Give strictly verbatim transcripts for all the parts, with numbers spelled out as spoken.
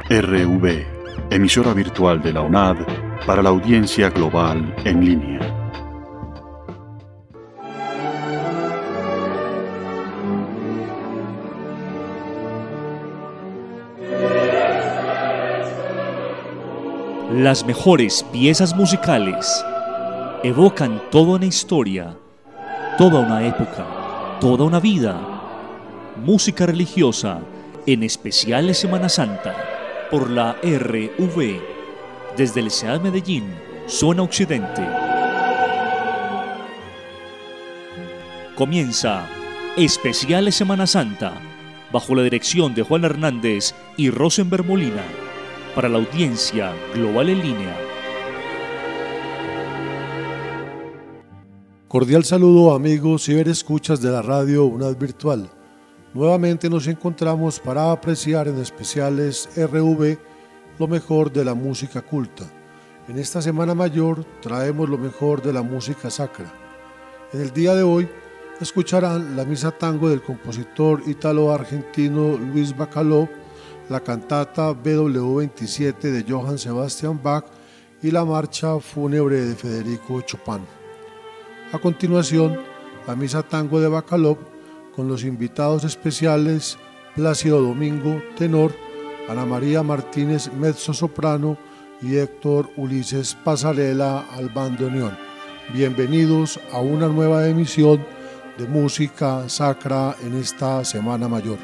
R V, emisora virtual de la U N A D para la audiencia global en línea. Las mejores piezas musicales evocan toda una historia, toda una época, toda una vida. Música religiosa, en especial de Semana Santa, por la R V, desde el C E A D Medellín, zona occidente. Comienza Especiales Semana Santa, bajo la dirección de Juan Hernández y Rosenberg Molina, para la audiencia global en línea. Cordial saludo, amigos ciberescuchas de la radio U N A D Virtual. Nuevamente nos encontramos para apreciar en especiales R V lo mejor de la música culta. En esta Semana Mayor traemos lo mejor de la música sacra. En el día de hoy escucharán la misa tango del compositor ítalo-argentino Luis Bacalov, la cantata B W veintisiete de Johann Sebastian Bach y la marcha fúnebre de Federico Chopin. A continuación, la misa tango de Bacalov con los invitados especiales Plácido Domingo, tenor, Ana María Martínez, mezzosoprano, y Héctor Ulises Pasarela al bandoneón. Bienvenidos a una nueva emisión de música sacra en esta Semana Mayor.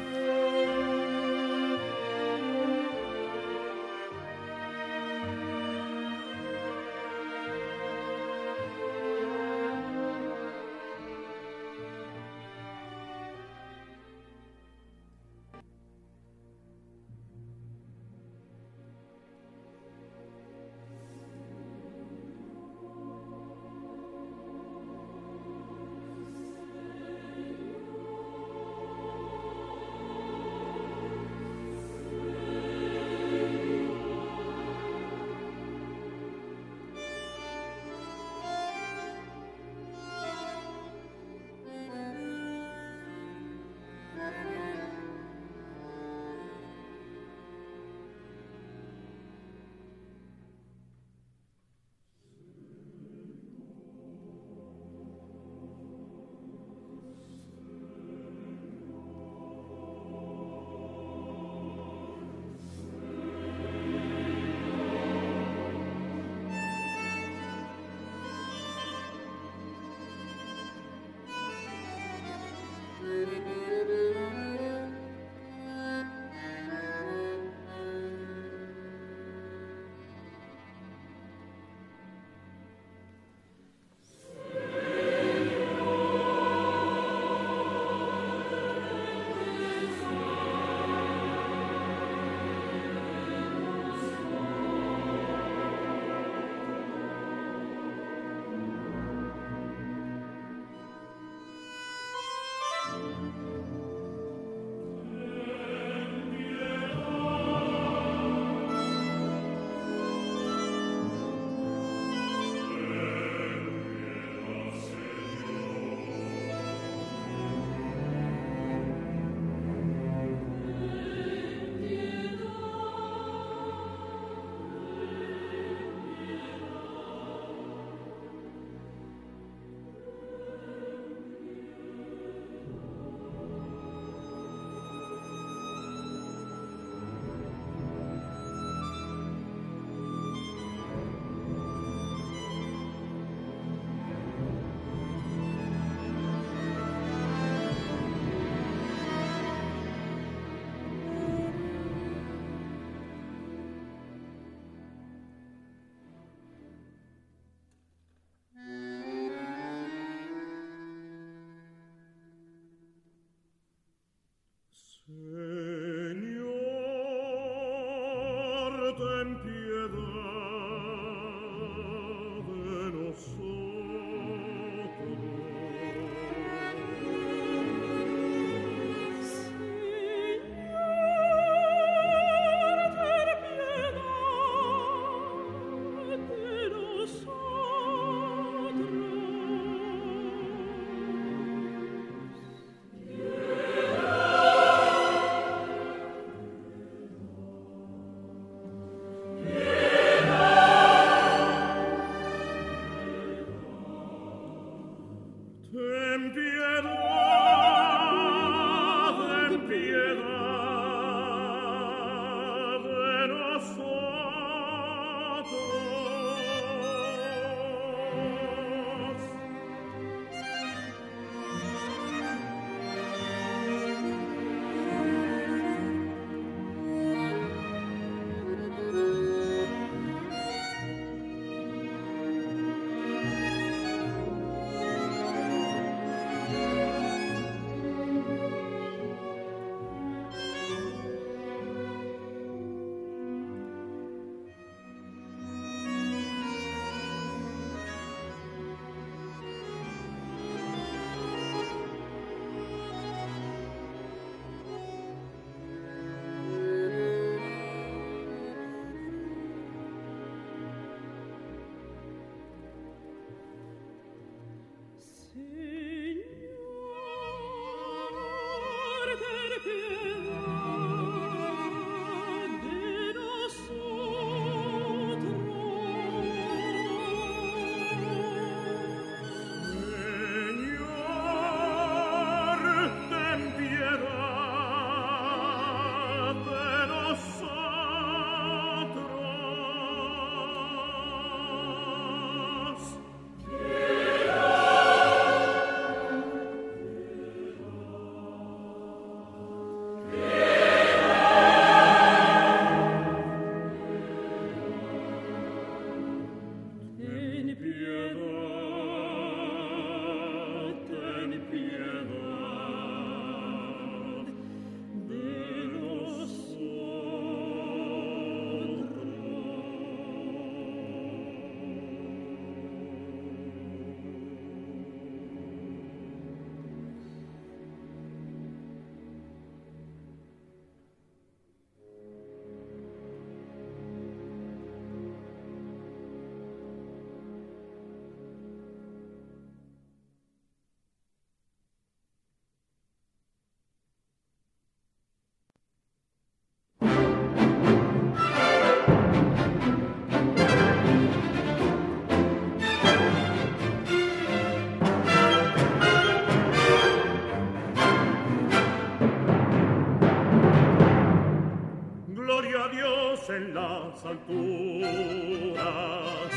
Dios en las alturas.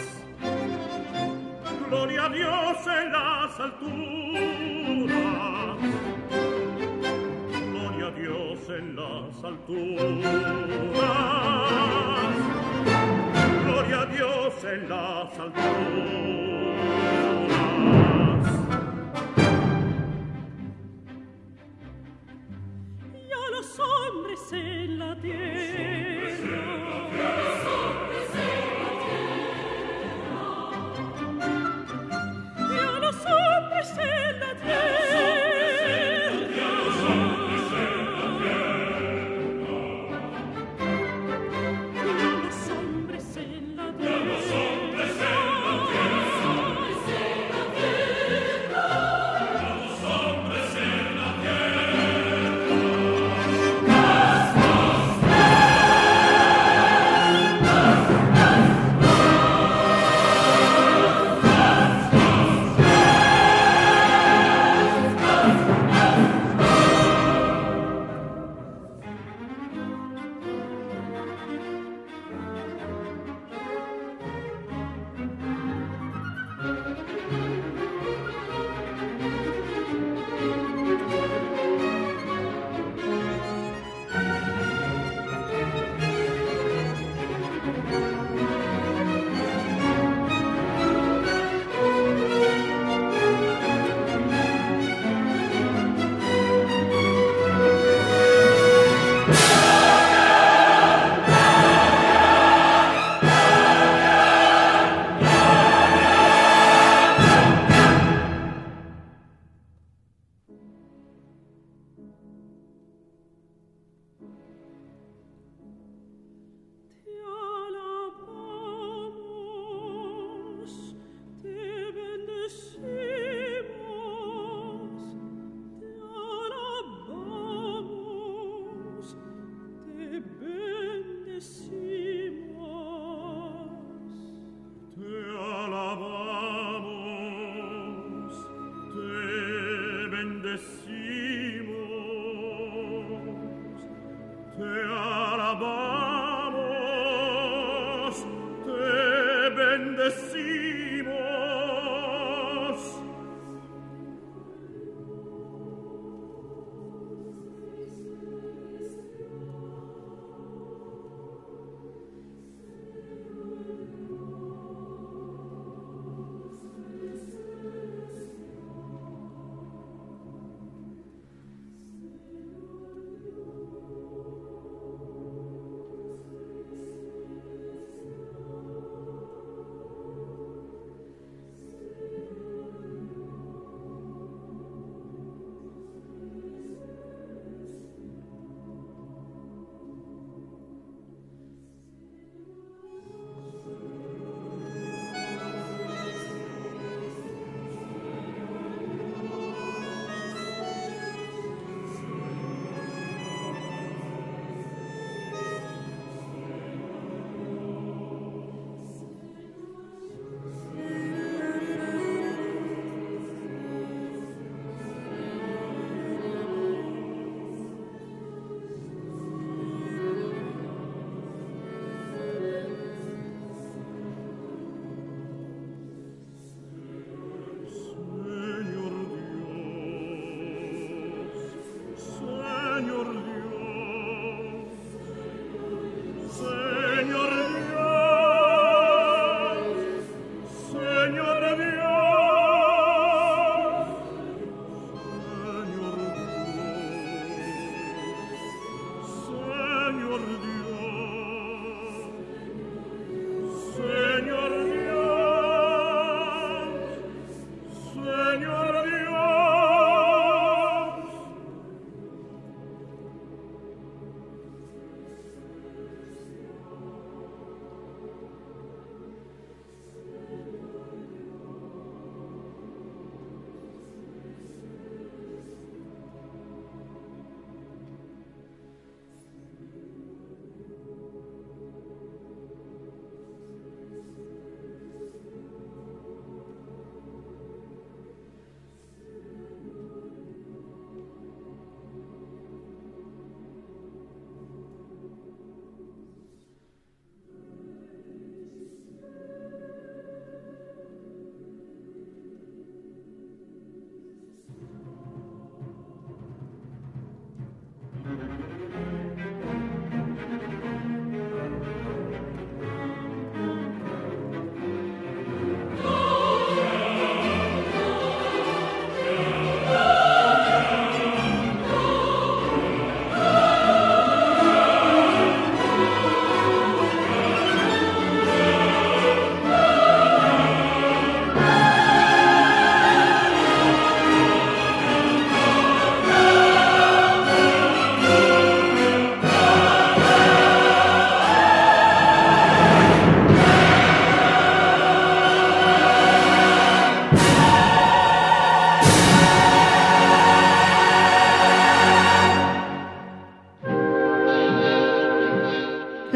Gloria a Dios en las alturas. Gloria a Dios en las alturas. Gloria a Dios en las alturas. Y a los hombres en la tierra. En la tierra, los hombres en la tierra, los hombres en la tierra, los hombres en la tierra, los hombres en la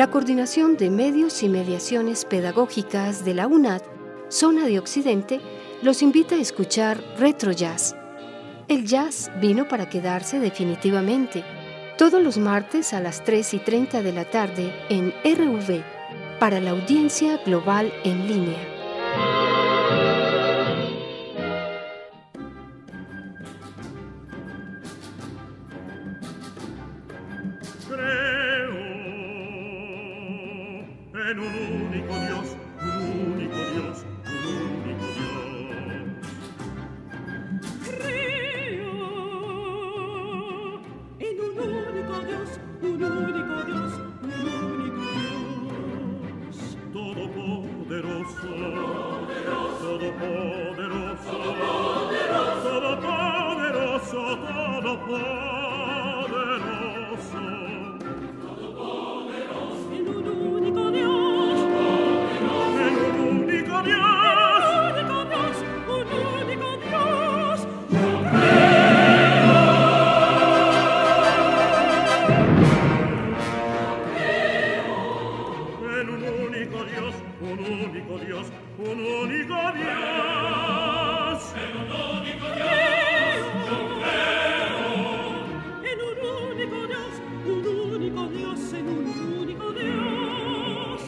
La Coordinación de Medios y Mediaciones Pedagógicas de la UNAD, Zona de Occidente, los invita a escuchar Retro Jazz. El jazz vino para quedarse definitivamente, todos los martes a las tres y treinta de la tarde en R V, para la audiencia global en línea. Creo en un único Dios, un único Dios, un único Dios. Creo en un único Dios, un único Dios, un único Dios. Todopoderoso, todopoderoso, todopoderoso, todopoderoso. En un único Dios, En un único Dios. un único Dios, un único Dios. En un único Dios, un único Dios, un único Dios. En un único Dios, un único Dios, en un único Dios.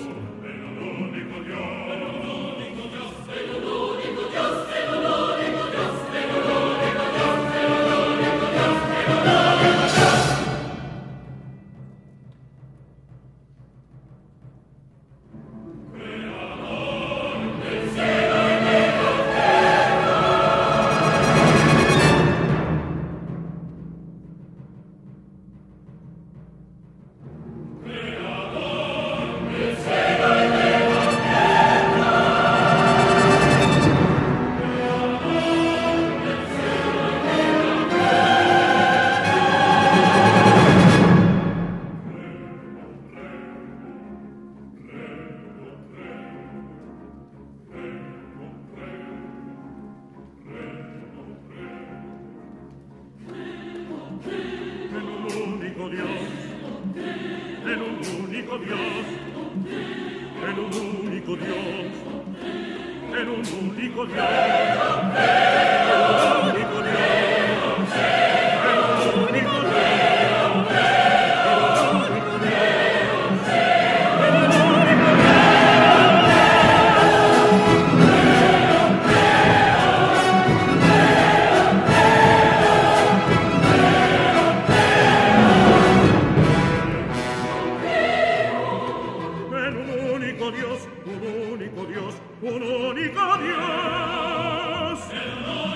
En un único Dios, en un único Dios, en un único Dios, en un único Dios, en un único Dios, en un único Dios. En un único Dios, un único Dios, un único Dios.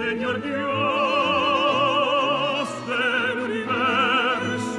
Señor Dios del universo.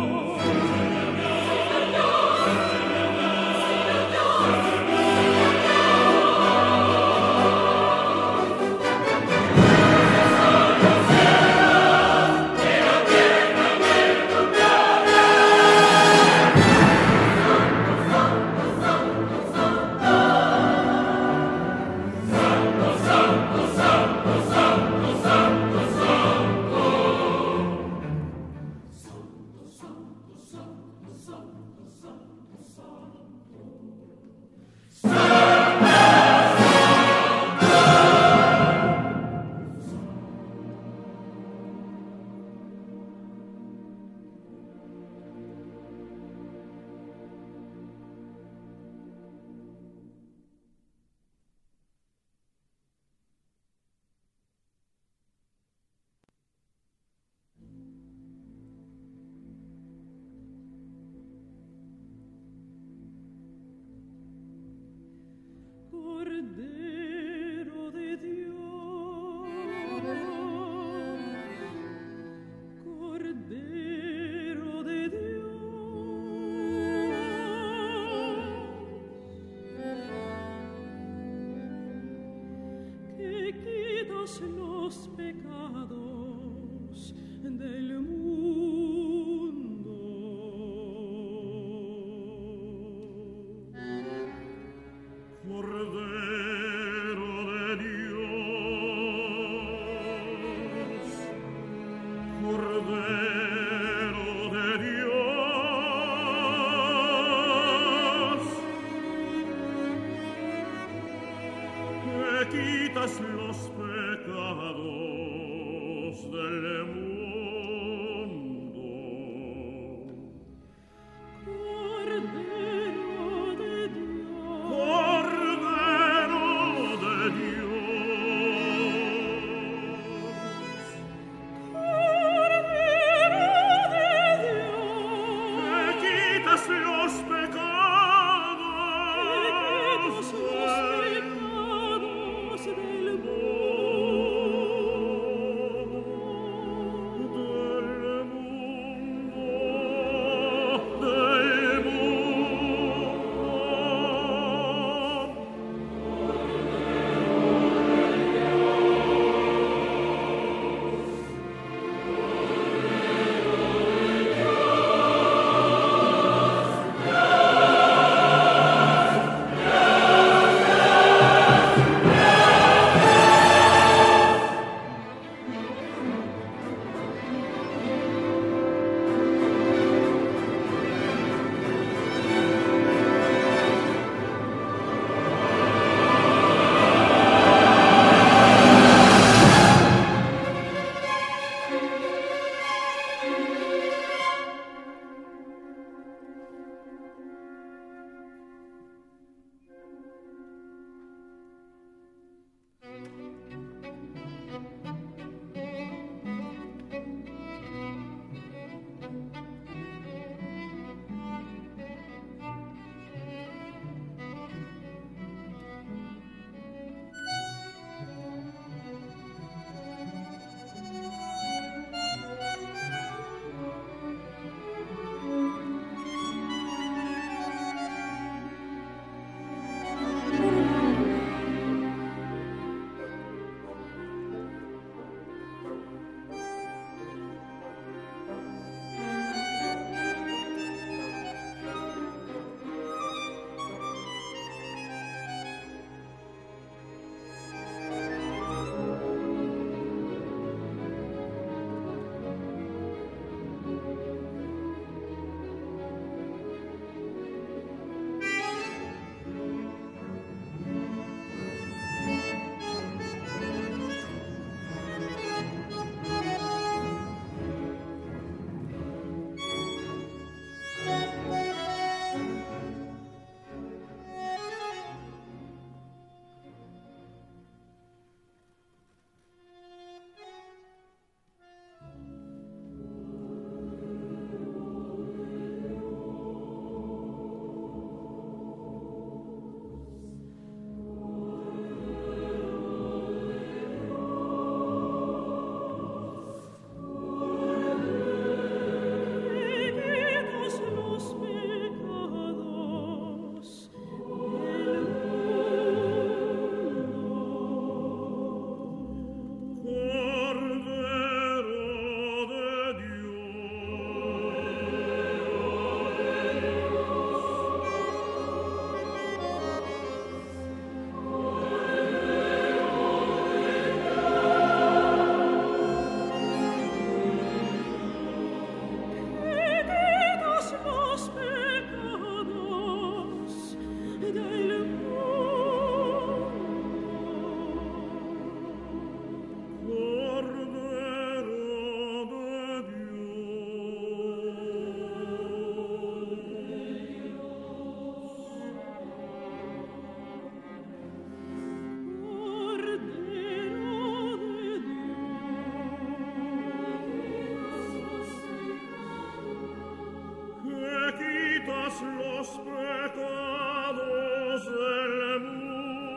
Cordero de Dios, Cordero de Dios, que quitas los pecados del mundo. Cordero de Dios, Cordero de Dios, que quitas los pecados del mundo. Cordero de Dios, Cordero de Dios, Cordero de Dios, que quitas los pecados los del pecados del mundo. del mundo. los pecados del mundo.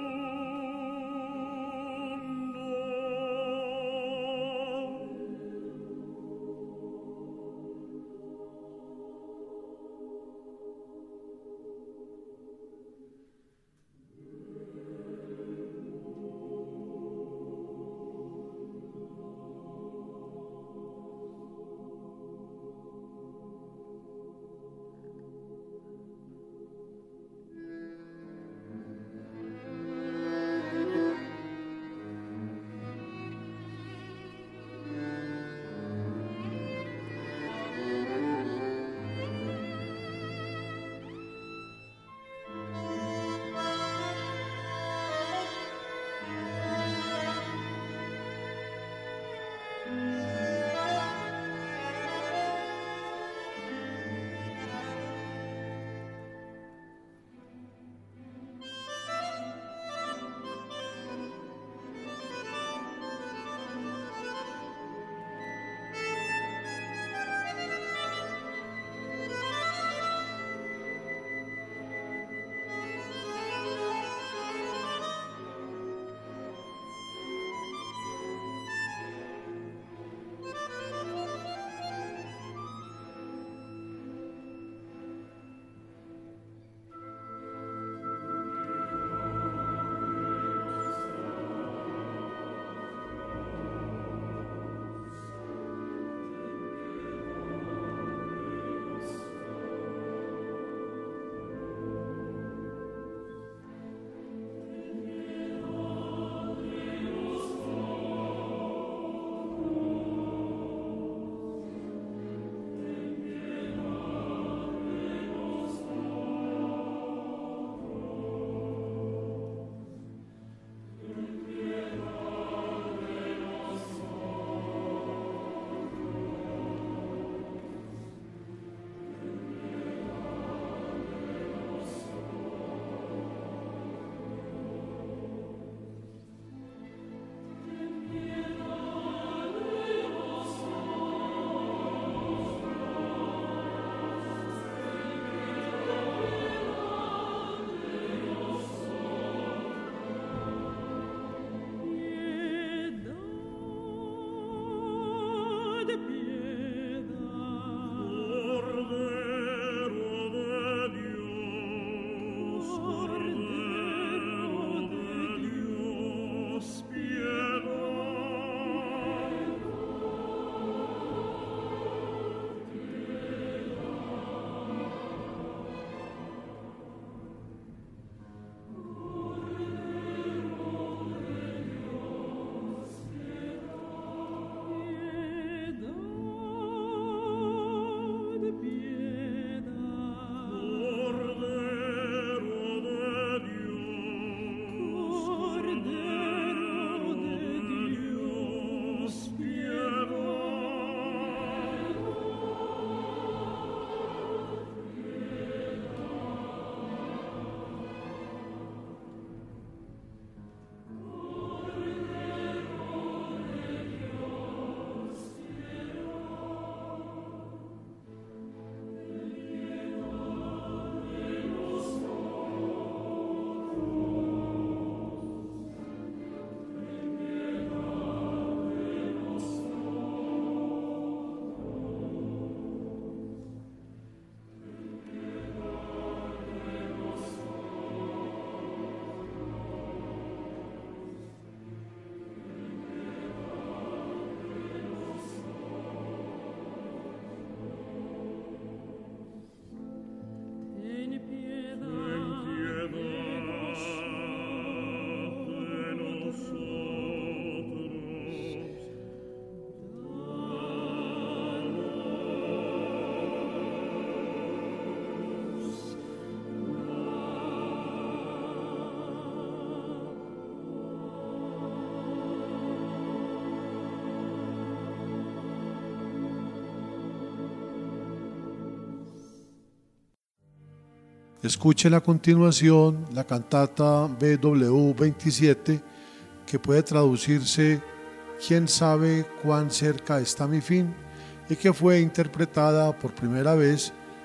Escuchen a continuación la cantata B W veintisiete, que puede traducirse ¿Quién sabe cuán cerca está mi fin?, y que fue interpretada por primera vez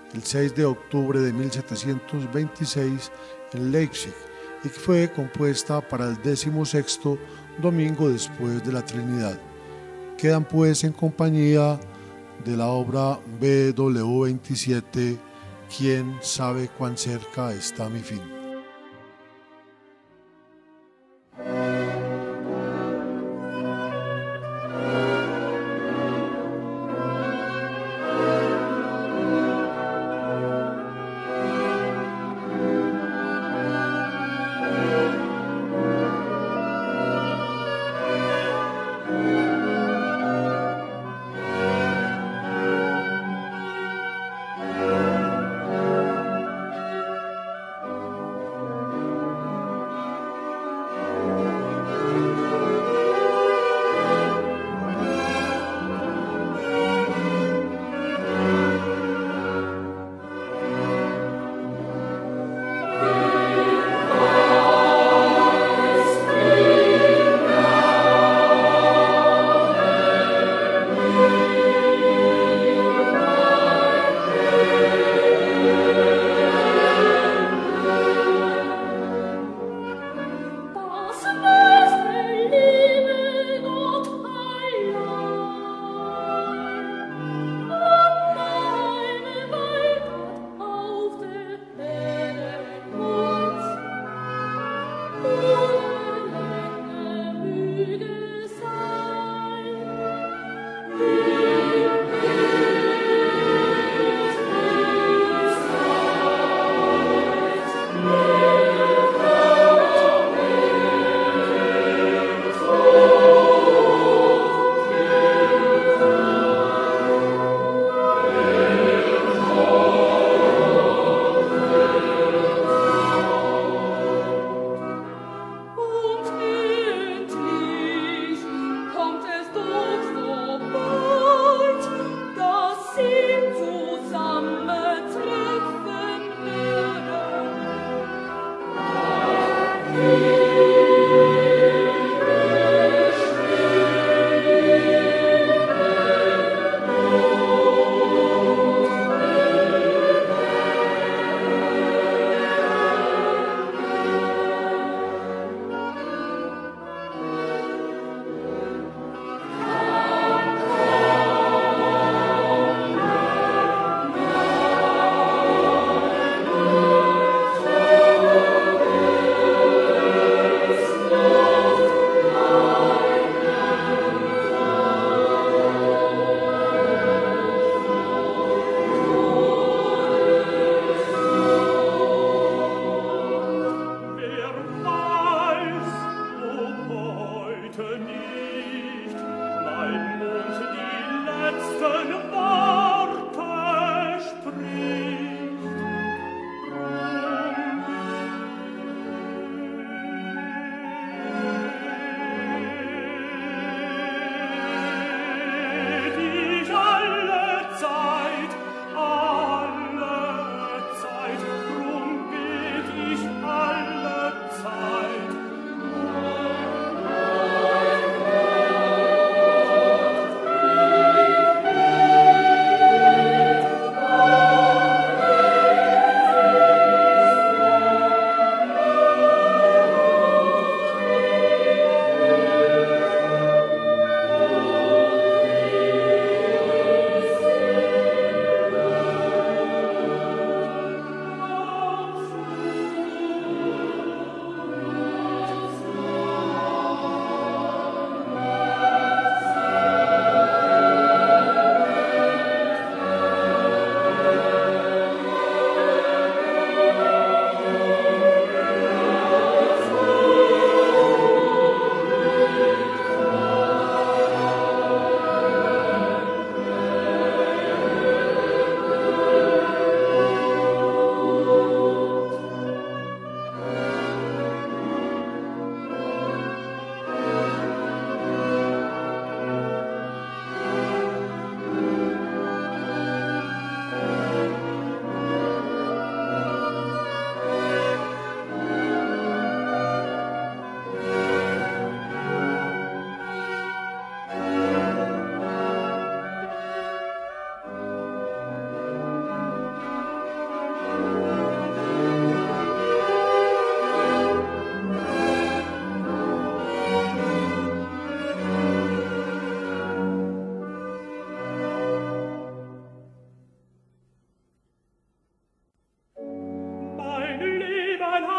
el seis de octubre de mil setecientos veintiséis en Leipzig y que fue compuesta para el decimosexto domingo después de la Trinidad. Quedan pues en compañía de la obra B W veintisiete, ¿Quién sabe cuán cerca está mi fin?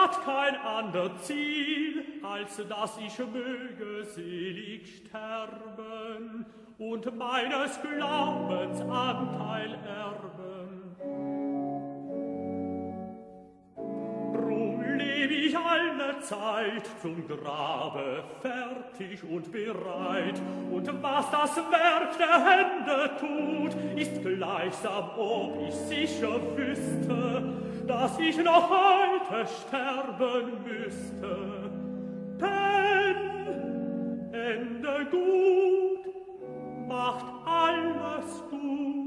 hat kein ander Ziel, als dass ich möge selig sterben und meines Glaubens Anteil erben. Drum leb ich alle Zeit zum Grabe fertig und bereit, und was das Werk der Hände tut, ist gleichsam, ob ich sicher wüsste, dass ich noch heute sterben müsste. Denn Ende gut macht alles gut.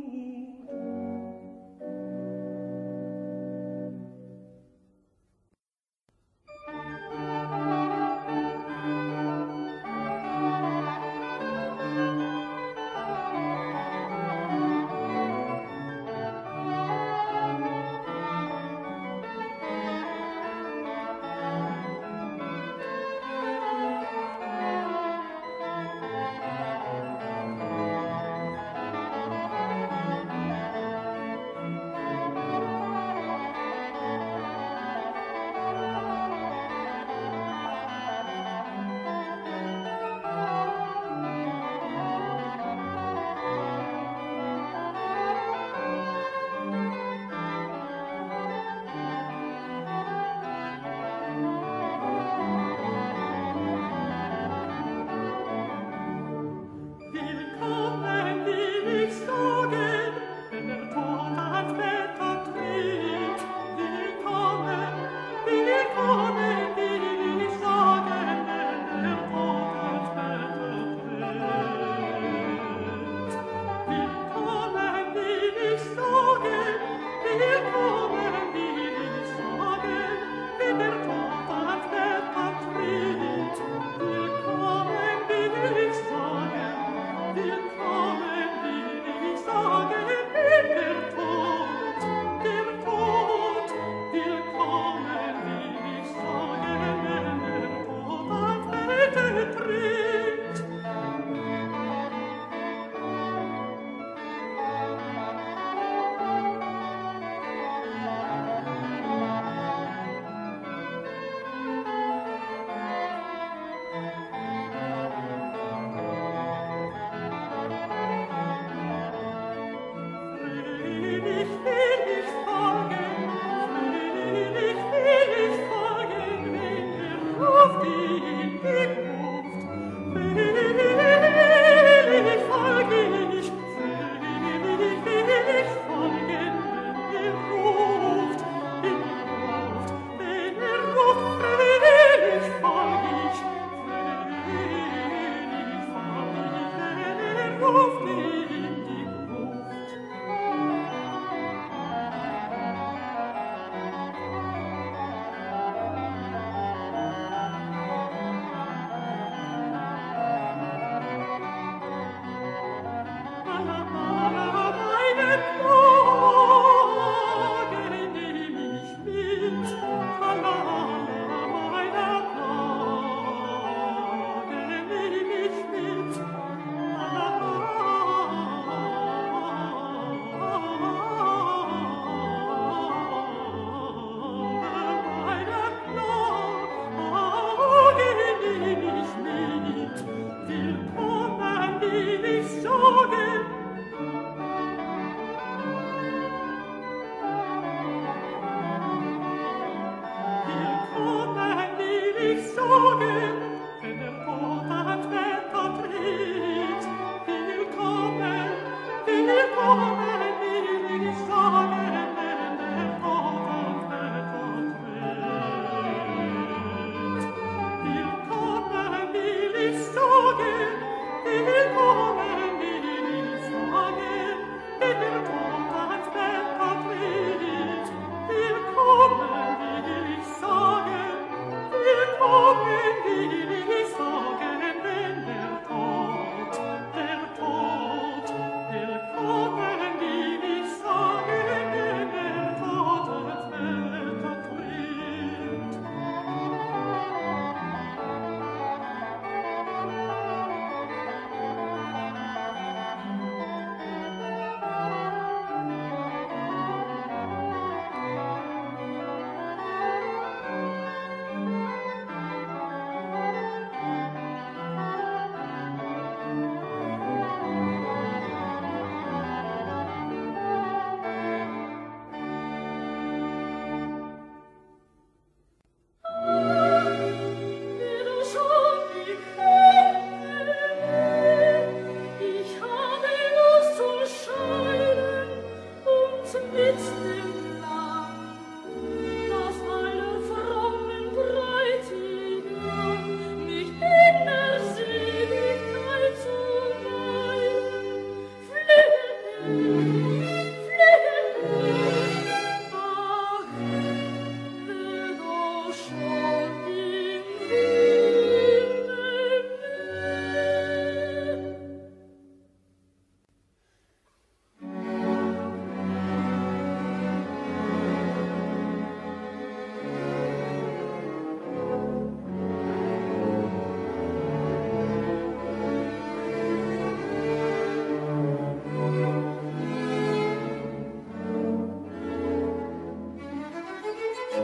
Willkommen, will ich sagen, willkommen, will ich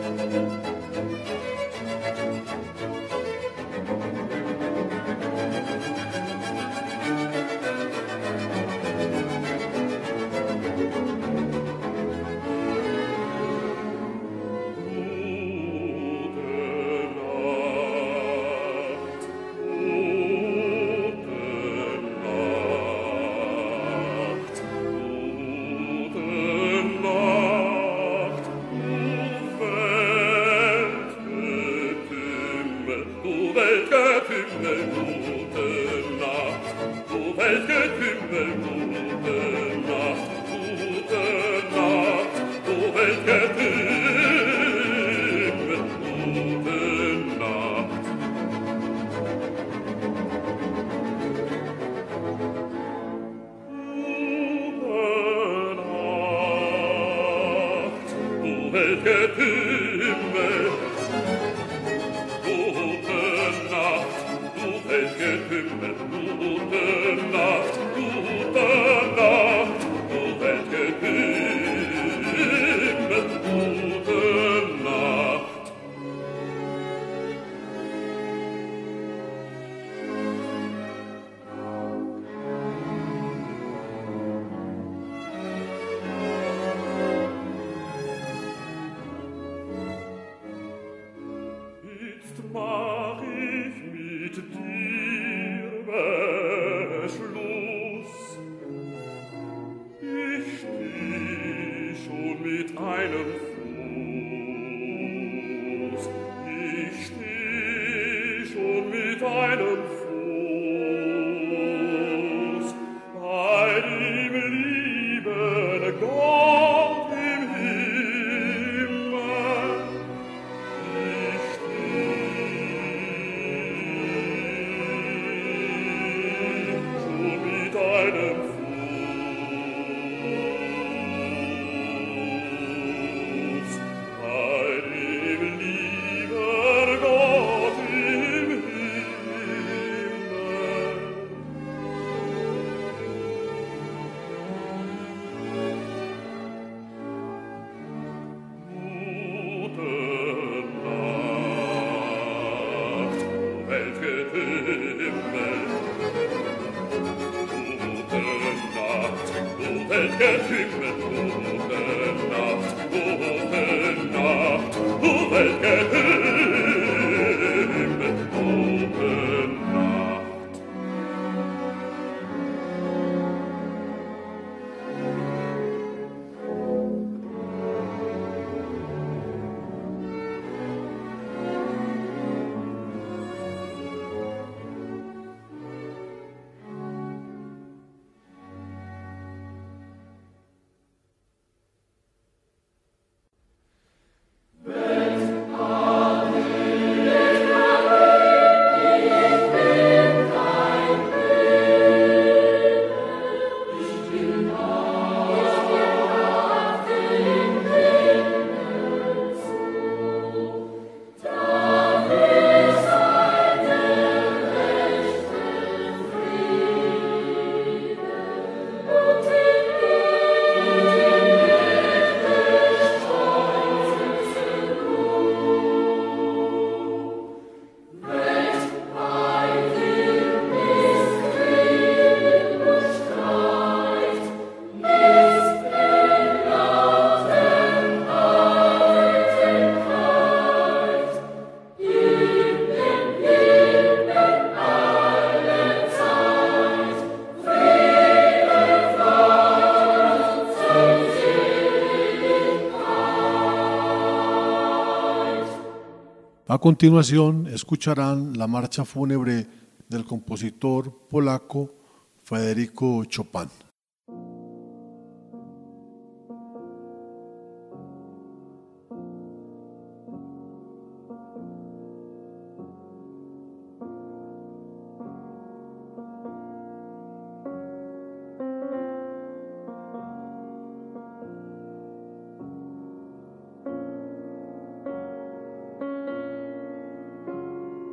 A continuación escucharán la marcha fúnebre del compositor polaco Federico Chopin.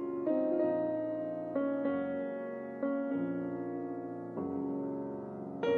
Thank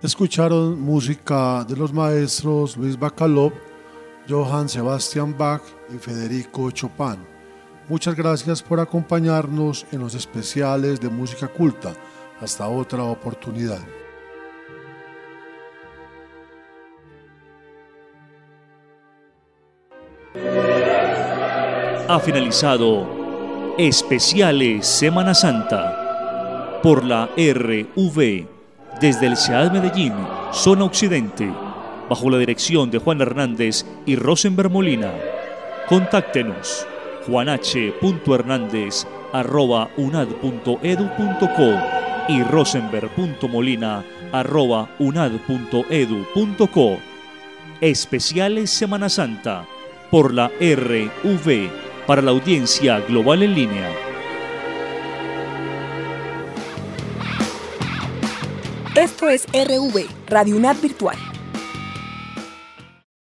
Escucharon música de los maestros Luis Bacalov, Johann Sebastian Bach y Federico Chopin. Muchas gracias por acompañarnos en los especiales de música culta. Hasta otra oportunidad. Ha finalizado Especiales Semana Santa por la R V desde el C E A D Medellín, Zona Occidente, bajo la dirección de Juan Hernández y Rosenberg Molina. Contáctenos juan h punto hernández arroba unad punto edu punto co y rosenberg punto molina arroba unad punto edu punto co. Especiales Semana Santa por la R V para la audiencia global en línea. Esto es R V, Radio UNAD Virtual.